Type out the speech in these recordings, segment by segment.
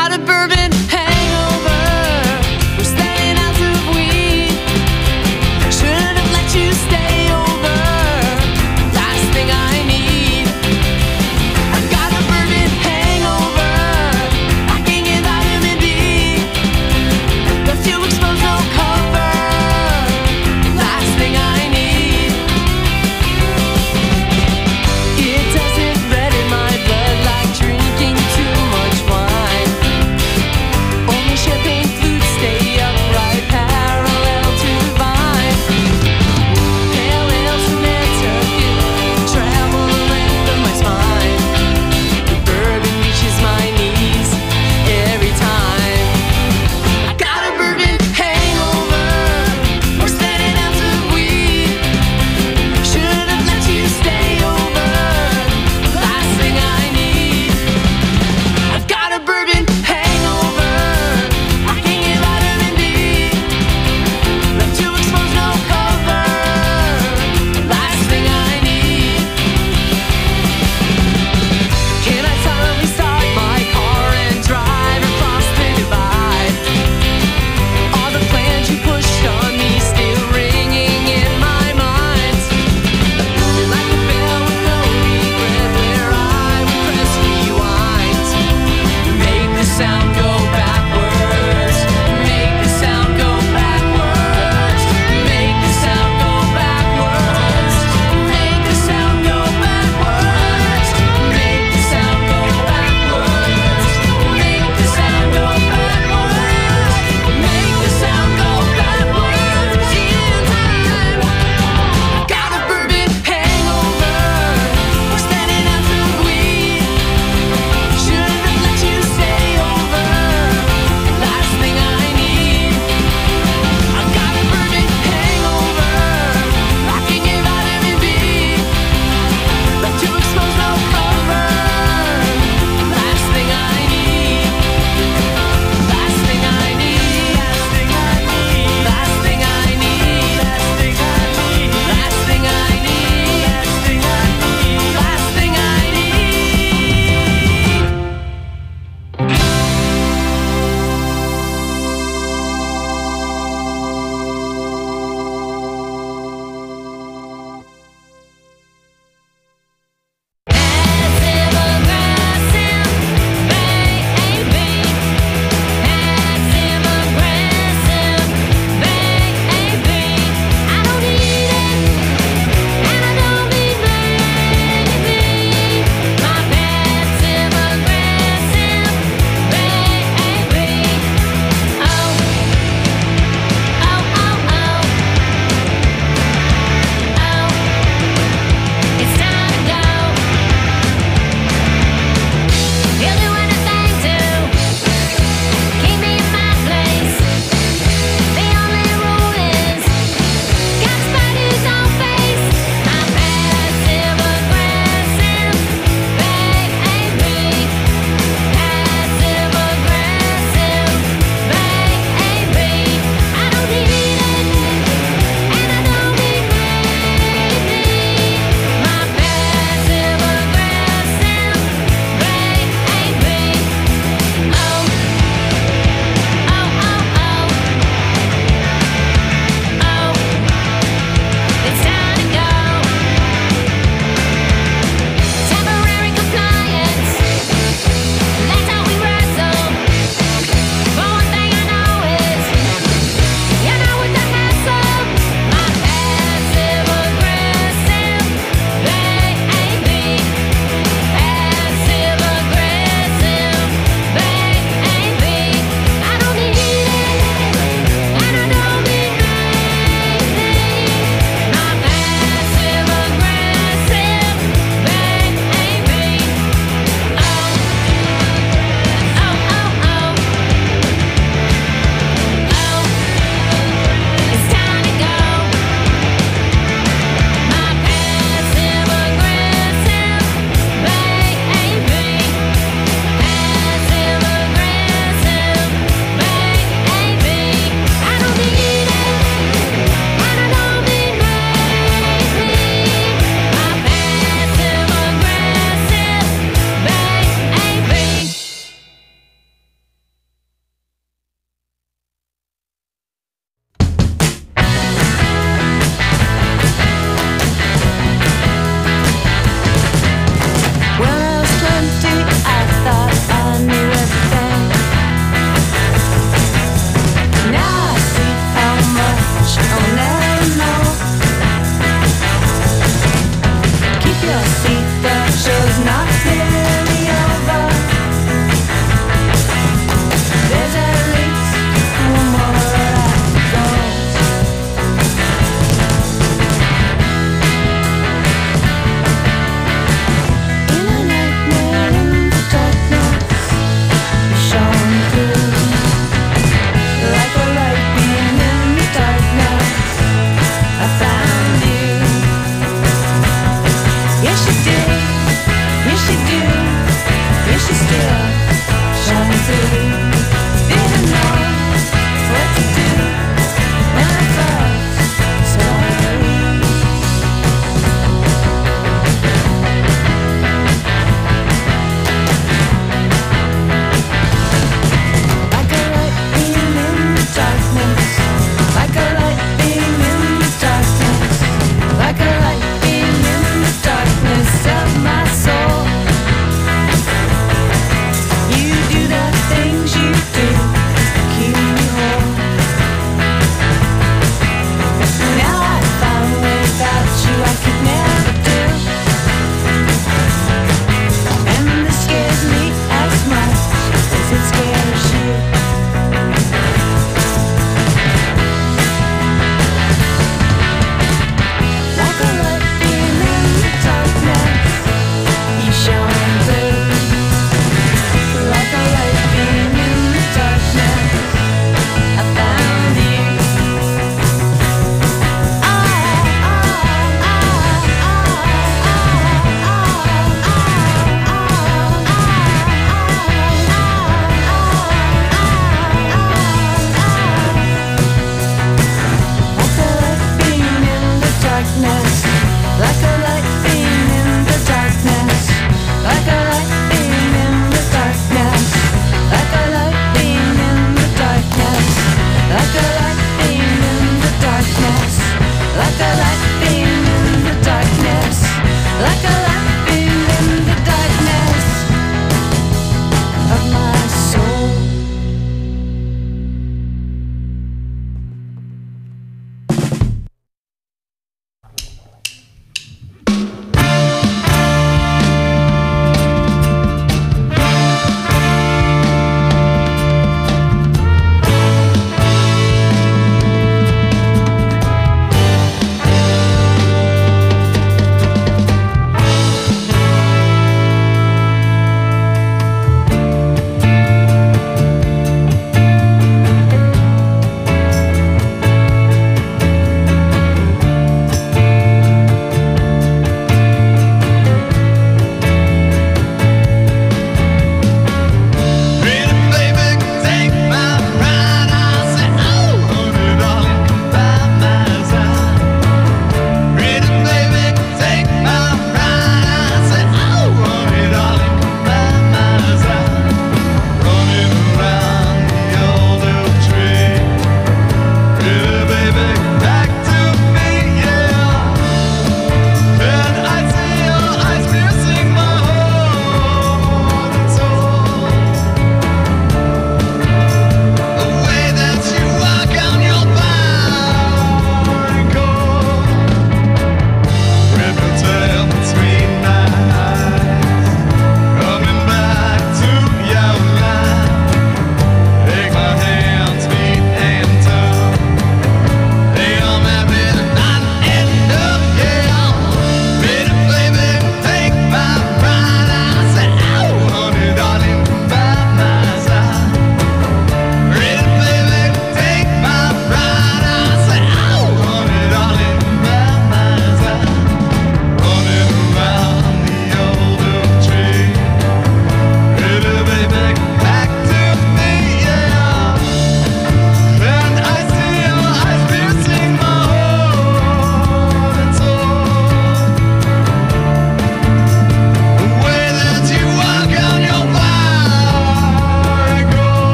got a bourbon hangover. We're staying out of weed. Should have let you stay over. Last thing I need. I got a bourbon hangover. I can't get vitamin D. Left you exposed, no cover. Last thing I need. It doesn't red in my blood like drinking too much wine.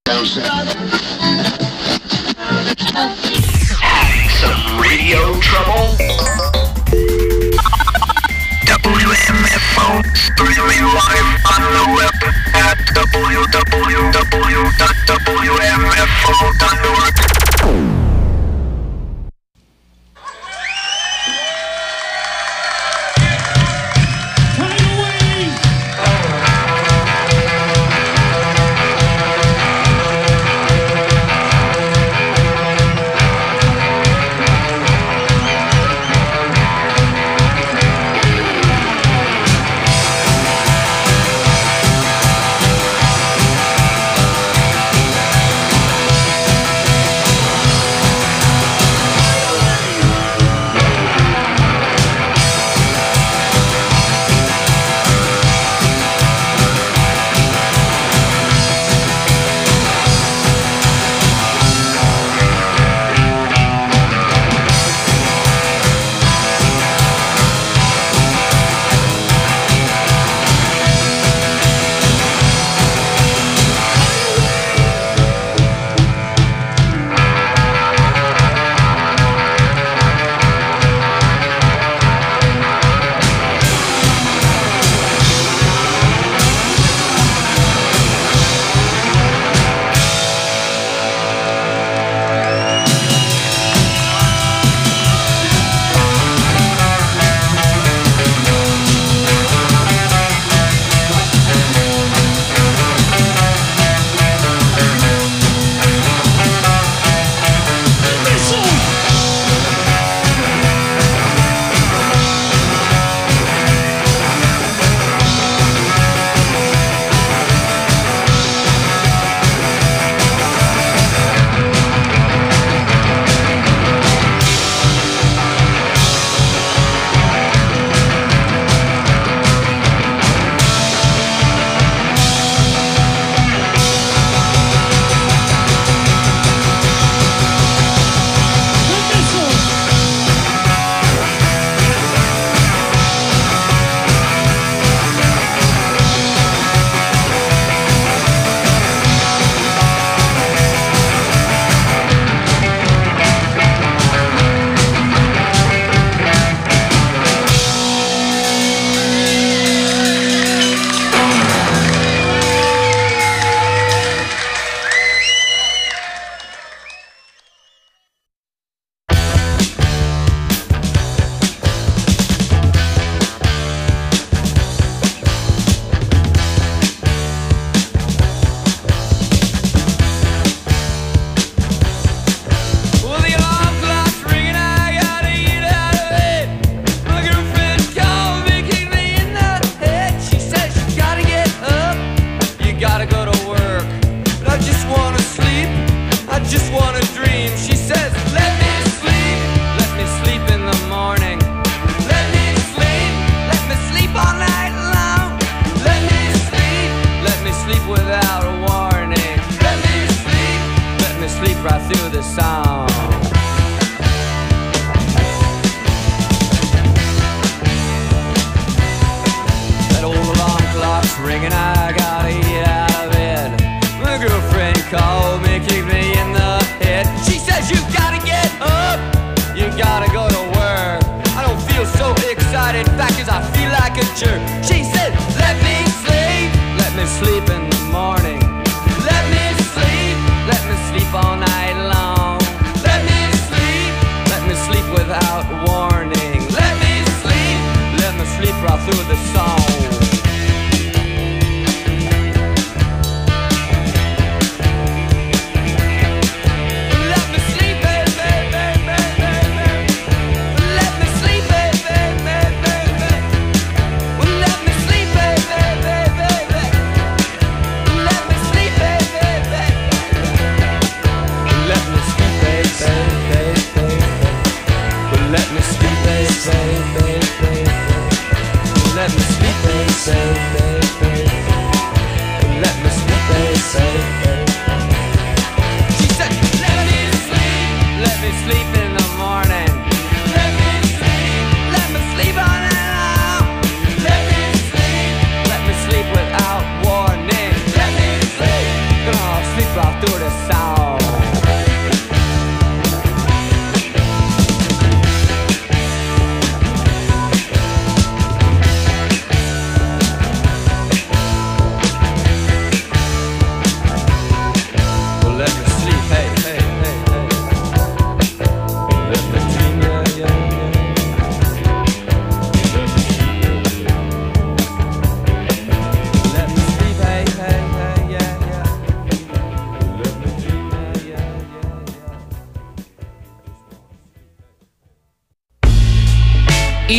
Having some radio trouble? WMFO, streaming live on the web at www.wmfo.org.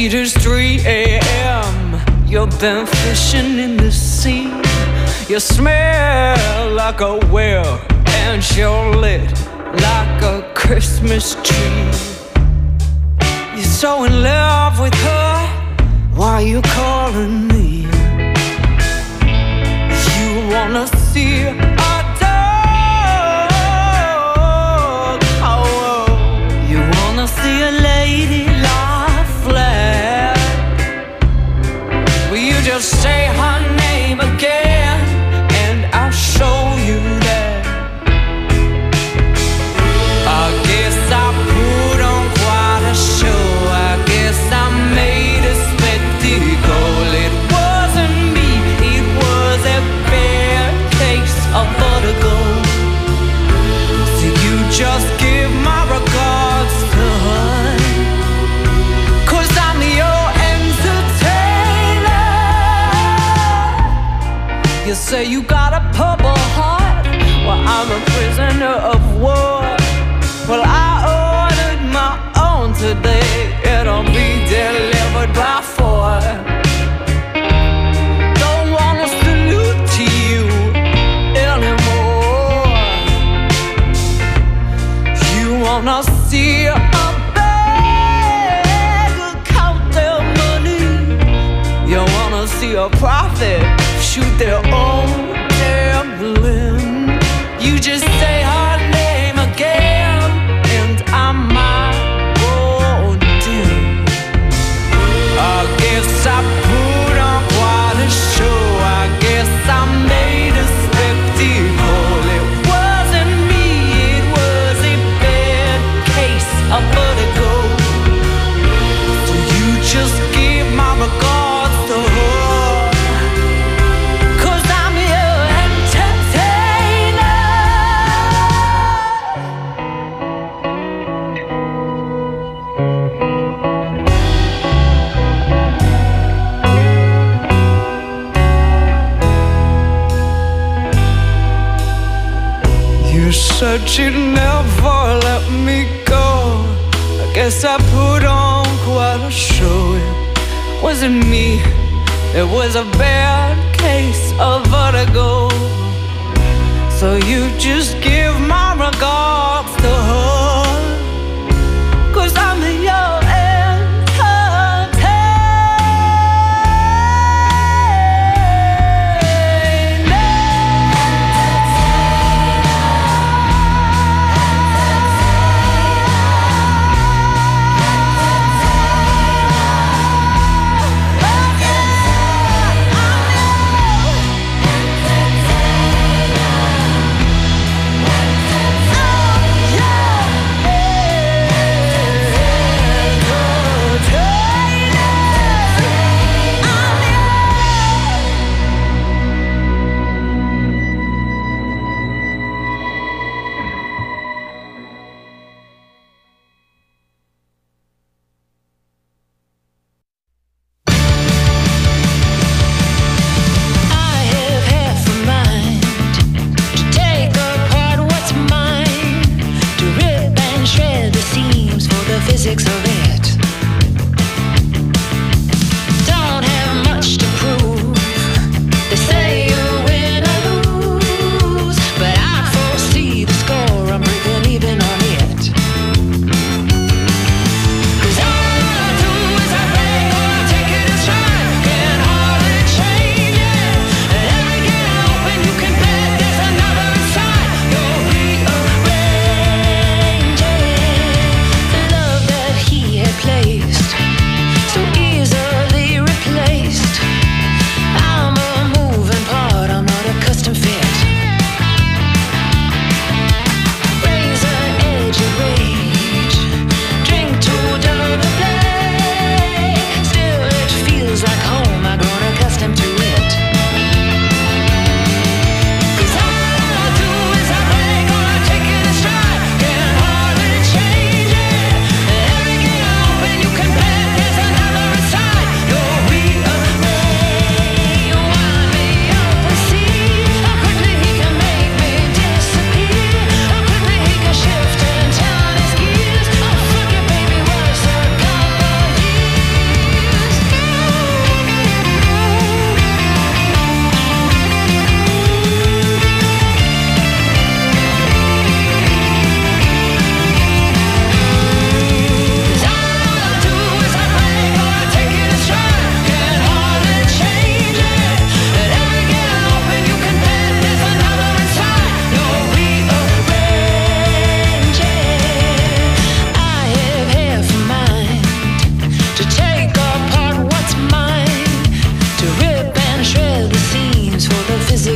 It is 3 a.m. You've been fishing in the sea. You smell like a whale, and you're lit like a Christmas tree. You're so in love with her, why are you calling me? You wanna see a dog, oh, you wanna see a lady lie flat. Will you just say her name again, and I'll show you that. I guess I put on quite a show. I guess I made a spectacle. It wasn't me, it was a bad case of vertigo. So you just give my regards to her, 'cause I'm your entertainer. You say you got a purple heart, well I'm a prisoner of war. Well I ordered my own today, it'll be delivered by 4. Don't wanna salute to you anymore. You wanna see a beggar count their money. You wanna see a prophet shoot their own damn limb. You just say her name again, and I might go dim. I guess I put on quite a show. I guess I made a spectacle. It wasn't me, it was a bad case of vertigo. So you just give my regards to her, 'cause I'm your entertainer. You said you'd never let me go. I guess I put on quite a show. It wasn't me, it was a bad case of vertigo. So you just give my regards to her, 'cause I'm your entertainer.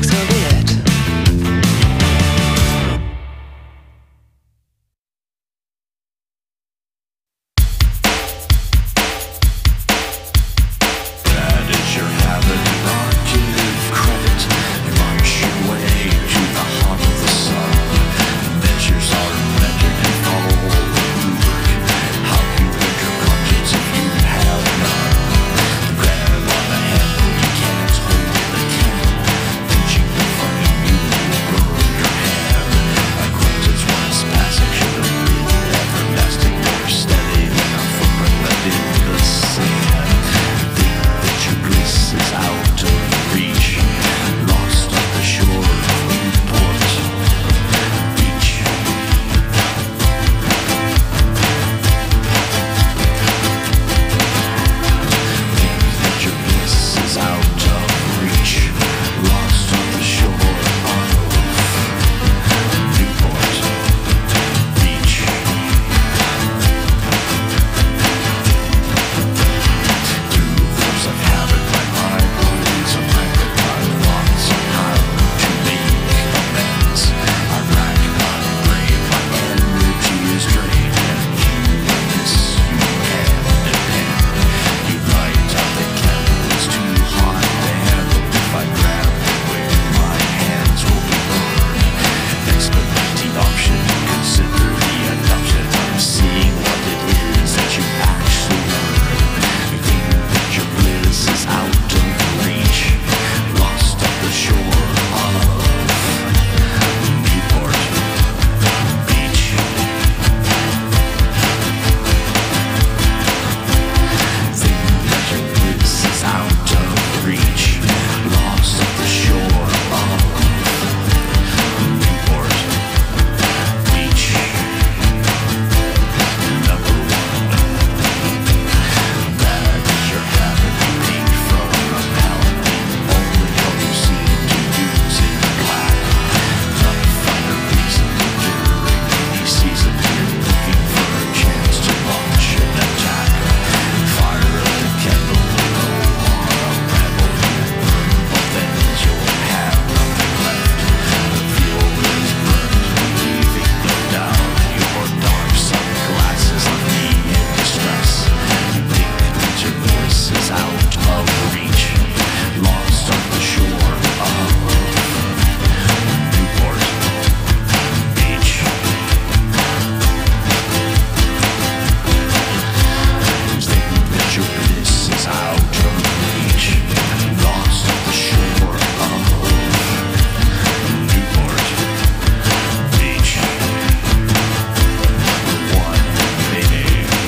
looks of it. Bad is your habit, not give credit. You march your way to the heart of the sun. Measures are measured and follow the rubric. How you build your conscience if you have none? Grab on the handle, you can't hold the candle. Reaching the flame, you will burn your hand. Acquaintance once passing should have been everlasting, more steady than a footprint left in the sand. Think that your bliss is out of reach, lost on the shore of Newport Beach. Think that your bliss is out of reach, lost on the shore of Newport Beach. Through the force of habit, my mind believes a record. My thoughts on how to make amends. I rack my brain, my energy is drained, and you miss you hand in hand. You light up the candle, it's too hot to handle. If I grab it where my hands will be burned. Expedite the option, consider the adoption of seeing what it is that you actually learn. You think that your bliss is out of reach, lost at the shore of Newport Beach. Think that your bliss is out of reach, lost at the shore of Newport Beach. Number one, bad is your habit, you eat from a melody, only how you seem to use it black. Not find a reason during any season, you're looking for a chance to launch an attack. Fire up the candle, go on a rebel, you burn both ends, you'll have nothing left. The fuel is burned, leaving no doubt. Your dark sunglasses on me in distress. You think that your voice is out of reach, lost on the shore of Newport Beach. Think that your bliss is out of reach, lost on the shore of Newport Beach. One baby.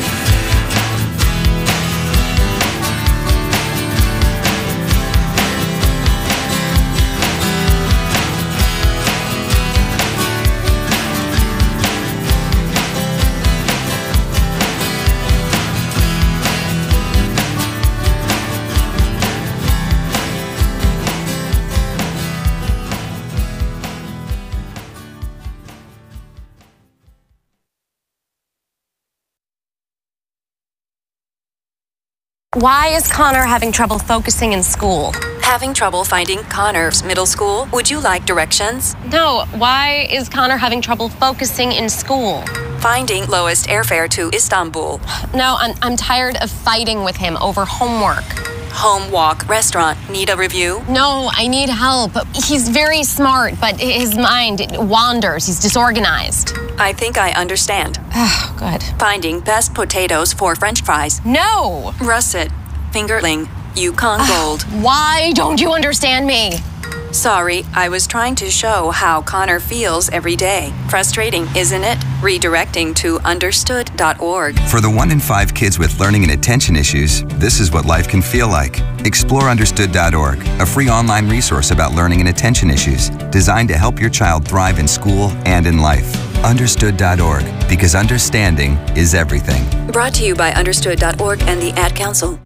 Why is Connor having trouble focusing in school? Having trouble finding Connor's middle school? Would you like directions? No, why is Connor having trouble focusing in school? Finding lowest airfare to Istanbul. No, I'm tired of fighting with him over homework. Home walk restaurant. Need a review? No, I need help. He's very smart, but his mind wanders. He's disorganized. I think I understand. Oh, good. Finding best potatoes for French fries. No! Russet. Fingerling. Yukon Gold. Why don't you understand me? Sorry, I was trying to show how Connor feels every day. Frustrating, isn't it? Redirecting to understood.org. For the 1 in 5 kids with learning and attention issues, this is what life can feel like. Explore understood.org, a free online resource about learning and attention issues, designed to help your child thrive in school and in life. Understood.org, because understanding is everything. Brought to you by understood.org and the Ad Council.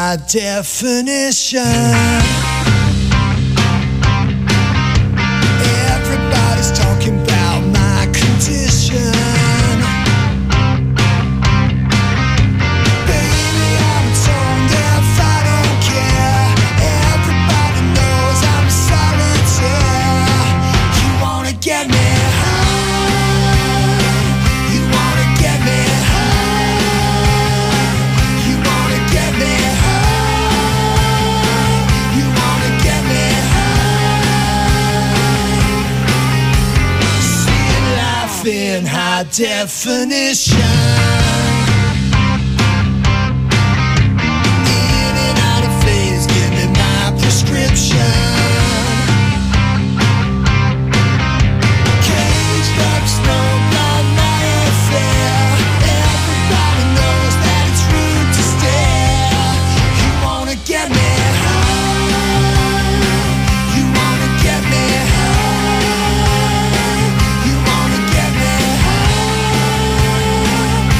high definition. Everybody's talking about my condition. Baby, I'm tone deaf, I don't care. Everybody knows I'm solitaire. You wanna get me high? You wanna get me high? You wanna get me high? You wanna get me high? Seeing life in high definition. In and out of phase, give me my prescription. Caged up, snowblind, my affair. Everybody knows that it's rude to stare. You wanna get me high? You wanna get me high? You wanna get me high?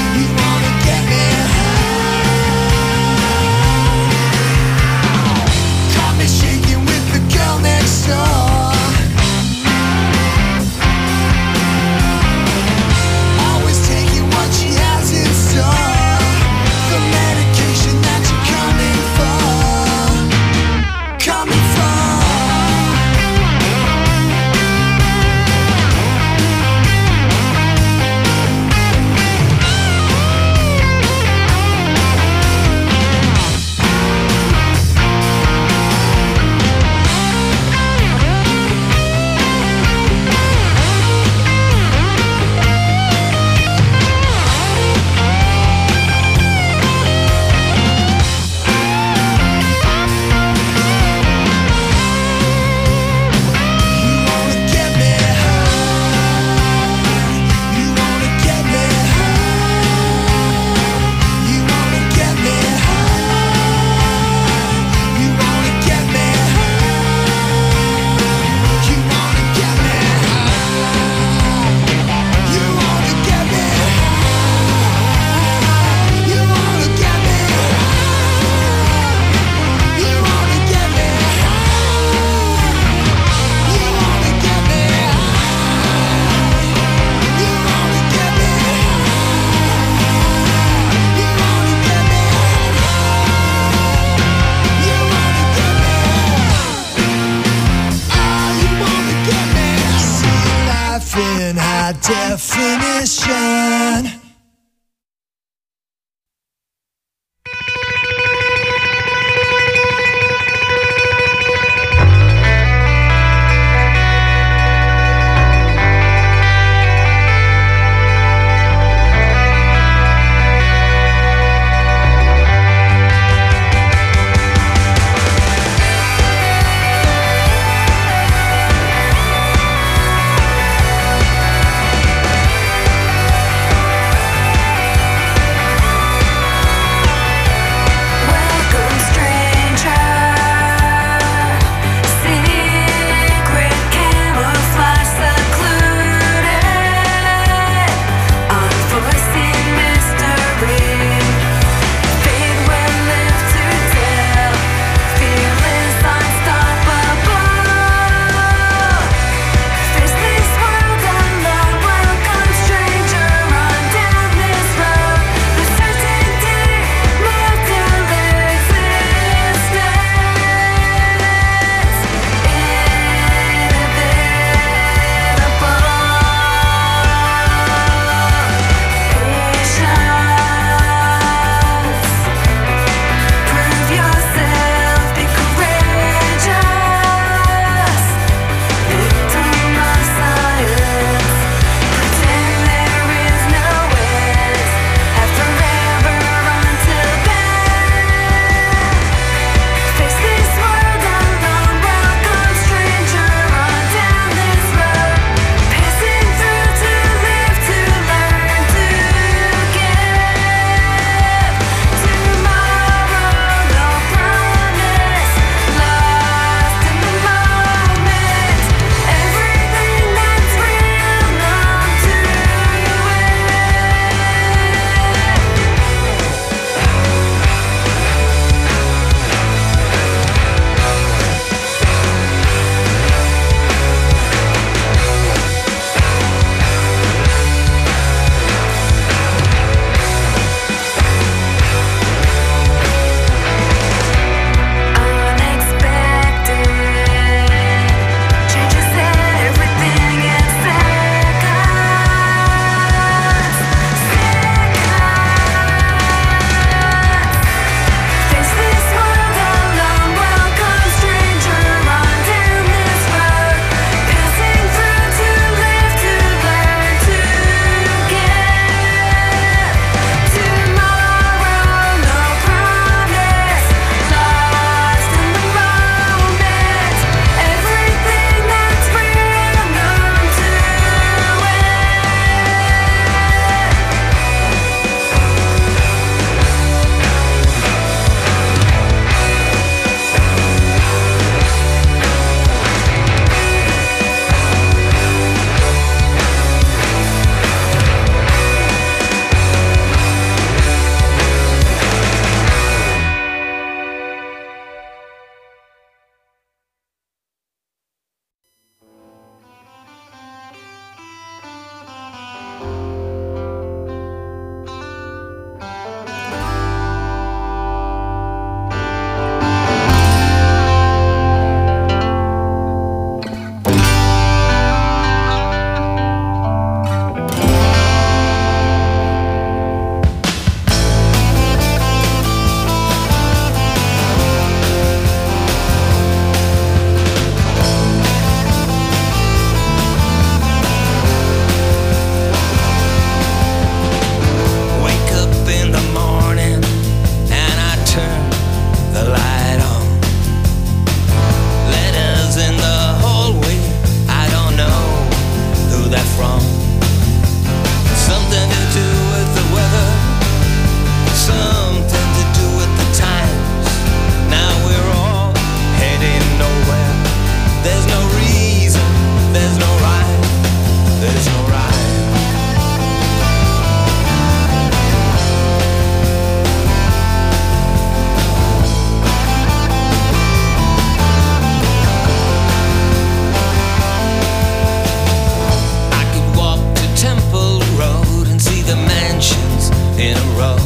road.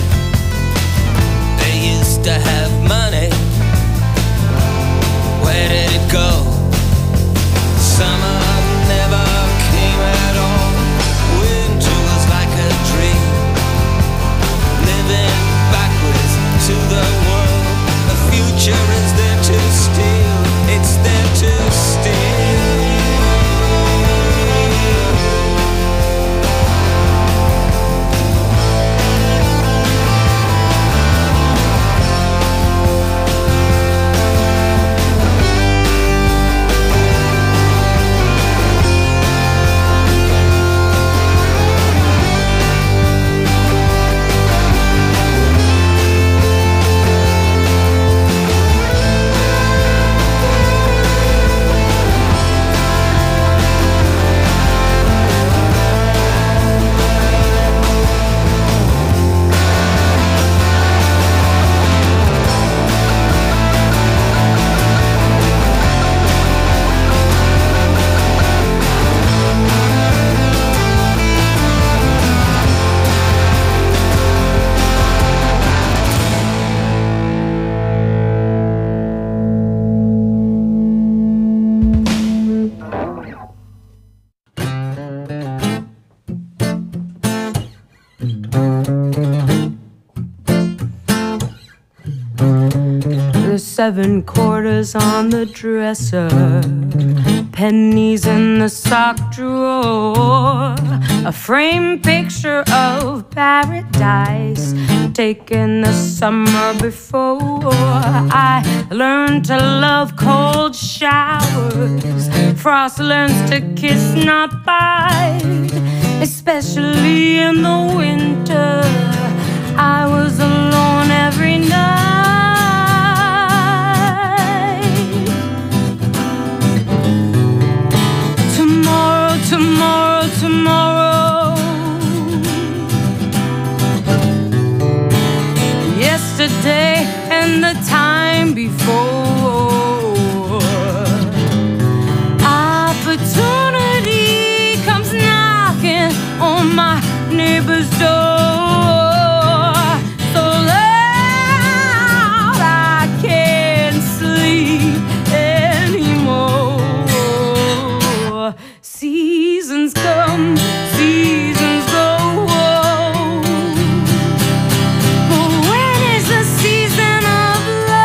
They used to have money. Where did it go? Summer never came at all. Winter was like a dream. Living backwards to the world. The future is there to steal. It's there to steal. Seven quarters on the dresser, pennies in the sock drawer, a framed picture of paradise taken the summer before. I learned to love cold showers. Frost learns to kiss, not bite, especially in the winter. I was alone every night. Tomorrow, tomorrow. Yesterday and the time before. Opportunity comes knocking on my neighbor's door. So loud I can't sleep anymore. Seasons come, seasons go. But when is the season of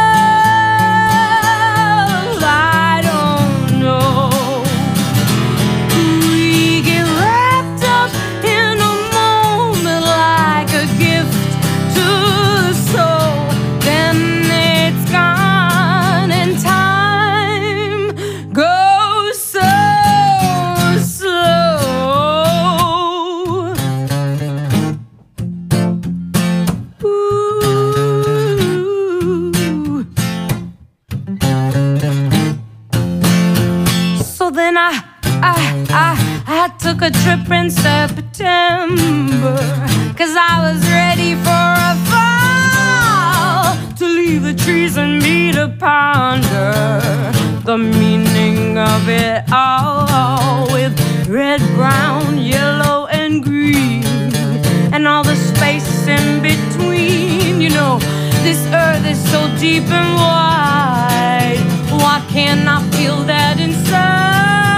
love? I don't know. We get wrapped up in a moment like a gift to the soul. Then it's gone and time goes so slow. So then I took a trip in September, 'cause I was ready for a fall, to leave the trees and me to ponder the meaning of it all, with red, brown, yellow, and green, and all the space in between. You know, this earth is so deep and wide. Why can't I feel that inside?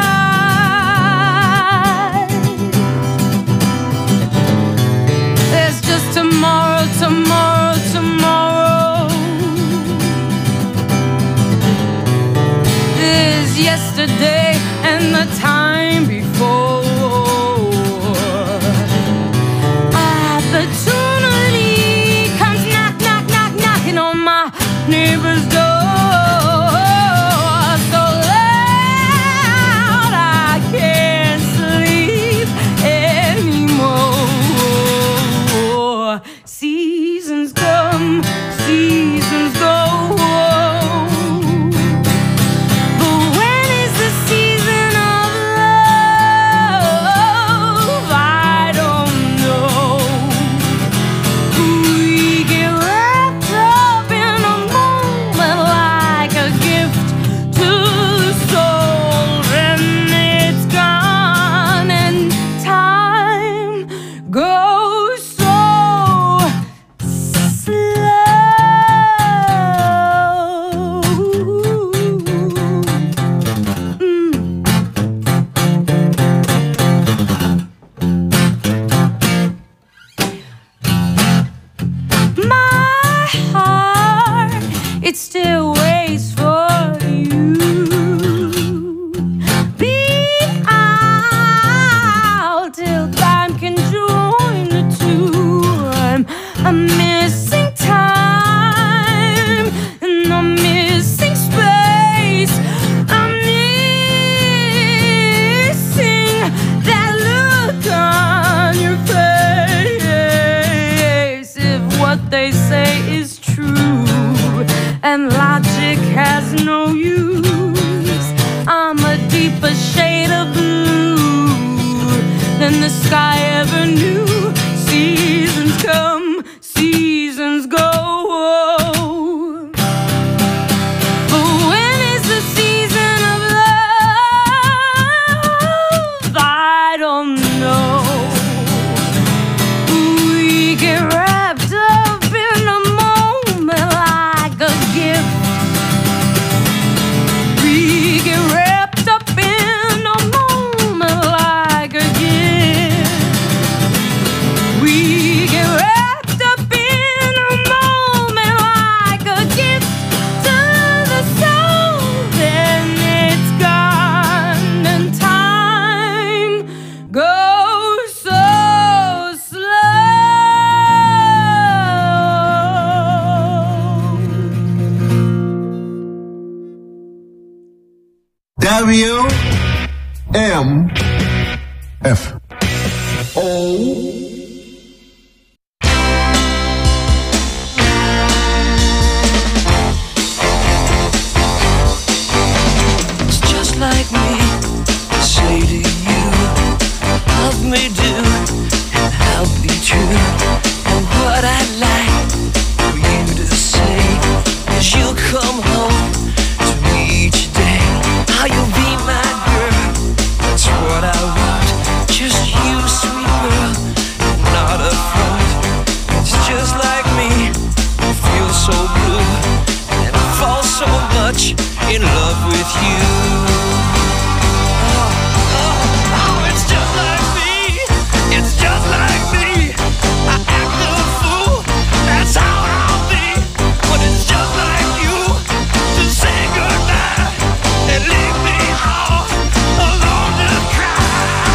There's just tomorrow, tomorrow, tomorrow. There's yesterday and the time before. Opportunity comes knock, knock, knock, knocking on my neighbor's door. So loud I can't sleep anymore. Seasons come, seasons go. But when is the season of love? I don't know. We get wrapped up in a moment it still waits for you. Be out till time can join the two. I'm missing time and I'm missing space. I'm missing that look on your face. If what they say is true and logic has no use, I'm a deeper shade of blue than the sky ever knew. Seasons come, seasons go. But when is the season of love? I don't know. We get wrapped up in a moment like a gift. We get wrapped up in a moment like a gift. We get wrapped up in a moment like a gift to the soul. Then it's gone and time goes so WMFO. It's just like me to say to you, love me do, and I'll be true. And what I'd like for you to say is you'll come home to me each day. How you'll be my girl, that's what I want. Just you, sweet girl, not a front. It's just like me, I feel so blue and I fall so much in love with you. It's just like me. It's just like me. I act a fool. That's how I'll be. But it's just like you to say goodnight and leave me all alone to cry.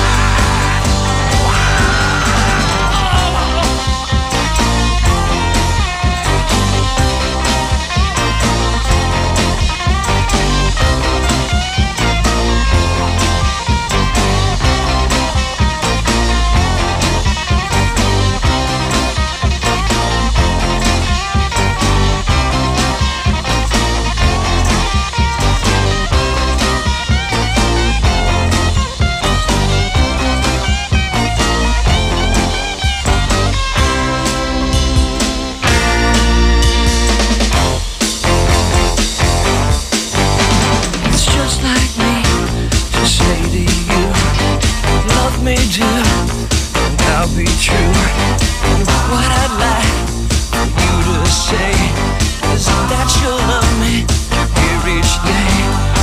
It's just like me to say to you, love me do, and I'll be true. And what I'd like for you to say is that you'll love me here each day.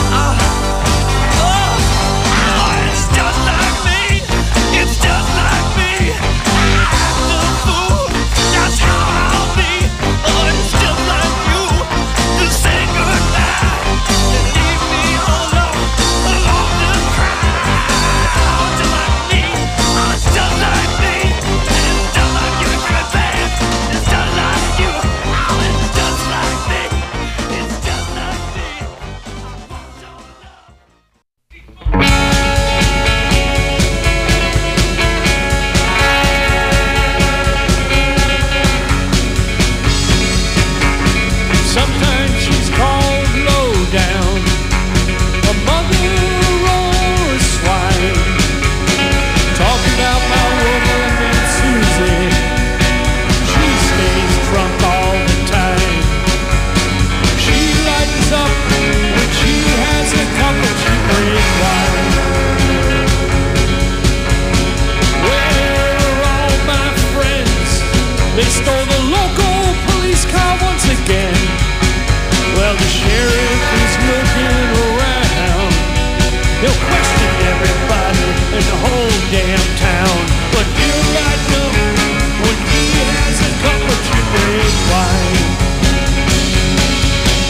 It's just like me. It's just like me. I'm the fool. That's how I'll be. It's just like you to say goodnight and leave me alone to cry. It's just like me. It's just like me. It's just like you, baby. It's just like you. It's just like me. It's just like me. Sometimes she's called low down, a mother or a swine. Talking about my woman and Susie, she stays drunk all the time. She lightens up when she has a cup of cheap wine. Where are all my friends? They stole the local police car once again. Well, the sheriff is looking around. He'll question everybody in the whole damn town. But he'll light up when he has a cup of cheap wine.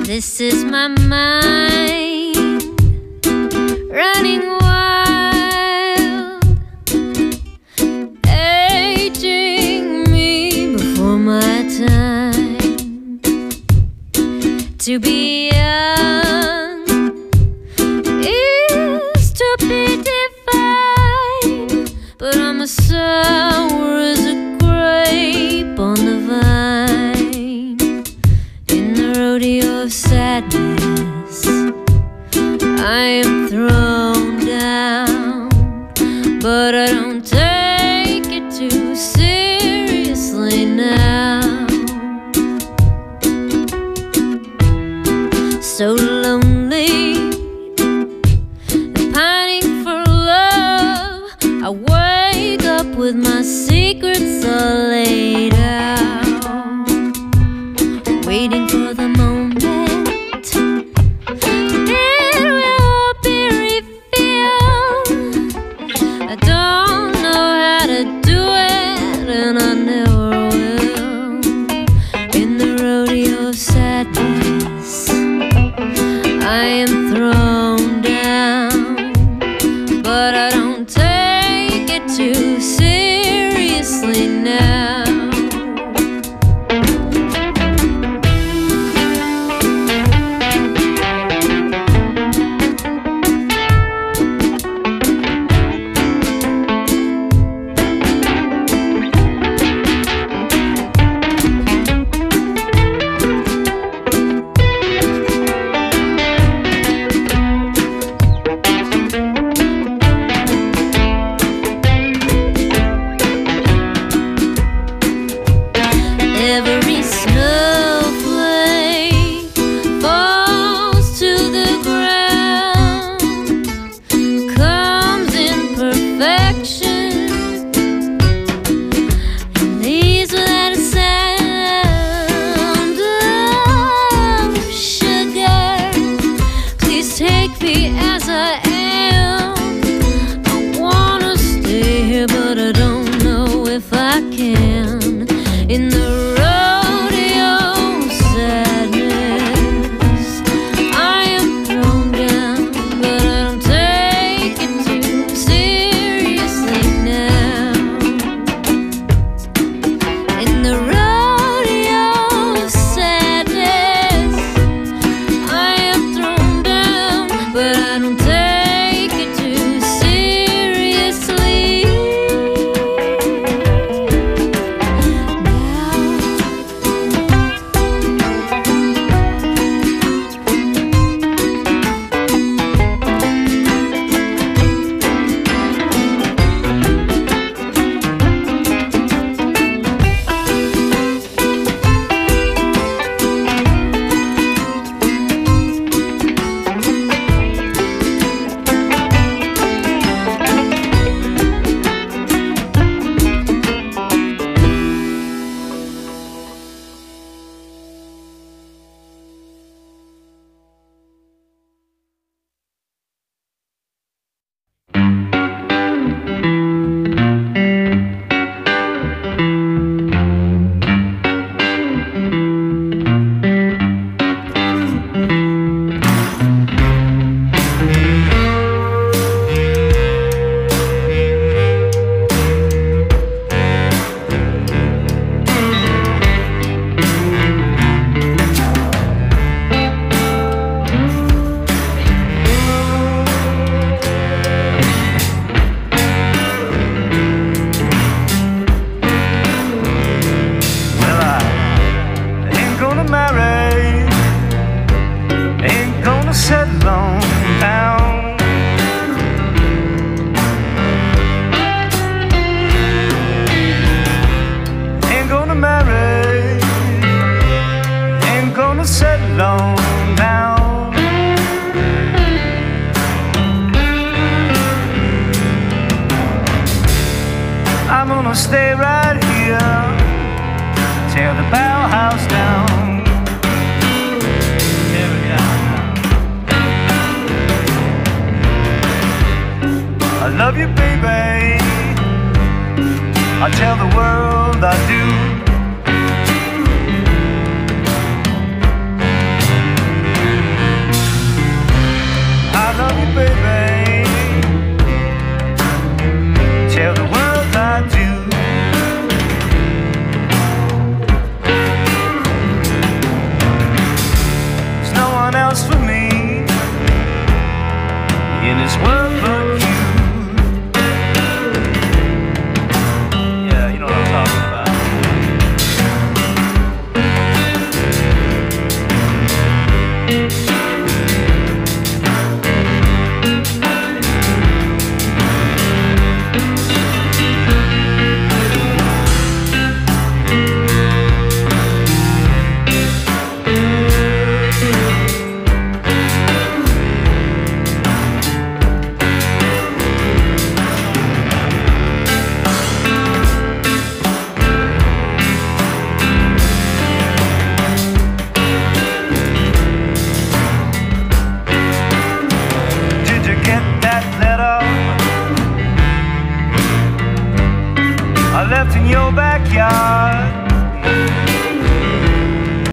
This is my mind running wild, aging me before my time. To be young is to be divine, but I'm as sour as a grape on the vine. In the rodeo of sadness, I am thrown down, but I don't take it too seriously now. So lonely and pining for love, I wake up with my secrets all laid out, waiting for the